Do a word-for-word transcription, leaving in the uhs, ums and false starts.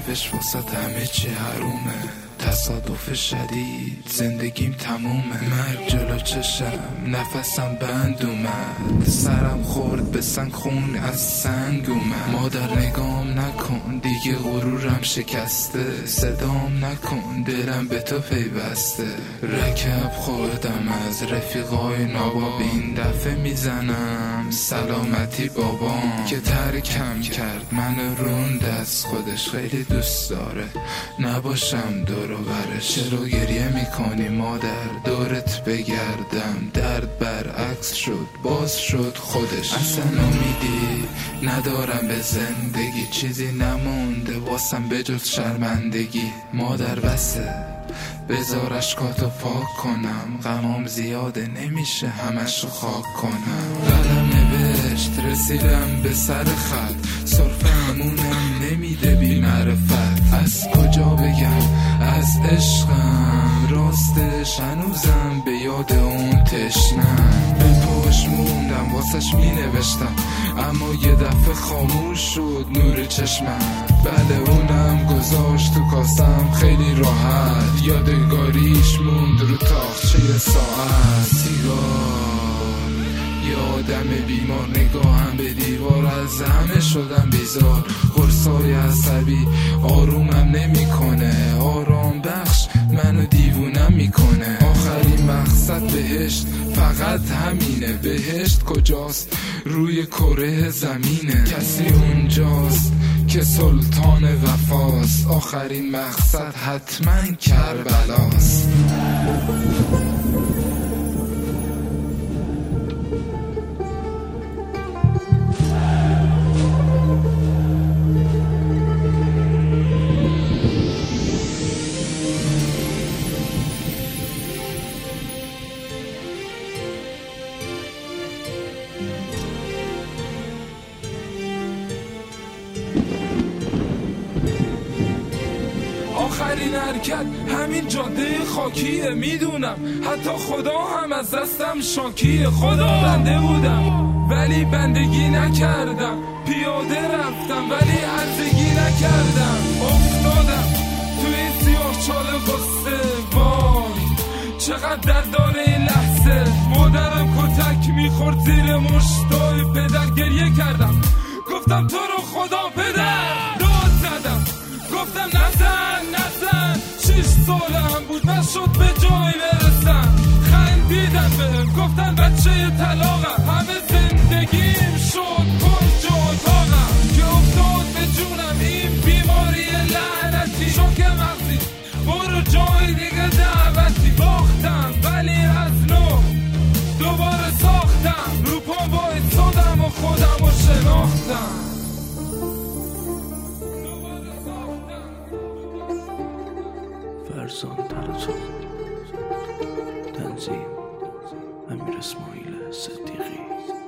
سرنوشت واسه همه چی حرومه، تصادف شدید زندگیم تمومه. مرگ جلو چشم نفسم بند اومد، سرم خورد به سنگ خون از سنگ اومد. مادر نگام نکن دیگه غرورم شکسته، صدام نکن دلم به تو پیوسته. رکب خودم از رفیقای ناباب، این دفعه میزنم سلامتی بابام که ترکم کرد منو روند از خودش. خیلی دوست داره نباشم دور و برش. چرا گریه میکنی مادر دورت بگردم؟ درد برعکس شد باز شد خودش. اصلا امیدی ندارم به زندگی، چیزی نمونده واسم به جز شرمندگی. مادر بسه بذار اشکاتو پاک کنم، غمام زیاده نمیشه همشو خاک کنم. قلم نوشت رسیدم به سر خط، صرف همونم نمیده بی معرفت. از کجا بگم از عشقم، راستش هنوزم به یاد اون تشنم. به پاش موندم واسش می نوشتم، اما یه دفعه خاموش شد نور چشمم. بله اونم گذاشت تو کاسم خیلی راحت، یادگاریش موند رو تاقچه ساعت. سیگار یه آدم بیمار، نگاهم به دیوار، از همه شدم بیزار. قرصای عصبی آرومم نمیکنه، آرام بخش منو دیوونم میکنه. آخرین مقصد بهشت فقط همینه، بهشت کجاست؟ روی کره زمینه. کسی اونجاست که سلطان وفاست، آخرین مقصد حتما کربلاست. آخرین حرکت همین جاده خاکیه، میدونم حتی خدا هم از دستم شاکیه. خدا بنده بودم ولی بندگی نکردم، پیاده رفتم ولی عرضگی نکردم. افتادم توی سیاه چال قصه، وای چقدر درد داره این لحظه. مادرم کتک میخورد زیر مشتای پدر، گریه کردم گفتم تو رو خدا پدر. داد زدم گفتم نزن نزن، شیش سالم بود نشد به جای برسم. خندیدم بهم گفتم بچه طلاقم، همه زندگیم شد کنج و اتاقم. که افتاد به جونم این بیماری لعنتی، شوک مغزی برو جای دیگه دعوتی. باختم ولی از نو دوباره ساختم، رو پا بایستادم و خودم رو شناختم. فرزان تراتو، تنظیم امیر اسماعیل صدیقی.